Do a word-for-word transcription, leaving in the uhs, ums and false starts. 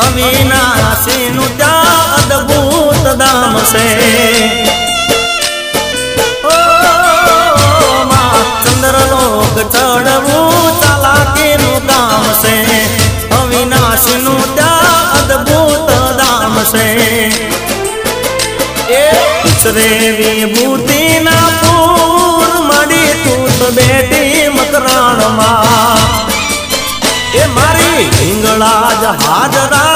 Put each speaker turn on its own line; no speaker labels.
અવિનાશીનું ત્યાં અદભુત ધામ છે ચંદ્રલોક ચડવું ચાલાકીનું કામ છે અવિનાશીનું ત્યાં અદભુત ધામ છે એ શ્રેવી ભૂતિના પૂર મળી તું તો બેટી મકરાણમાં એ મારી હિંગળા જ હાજરા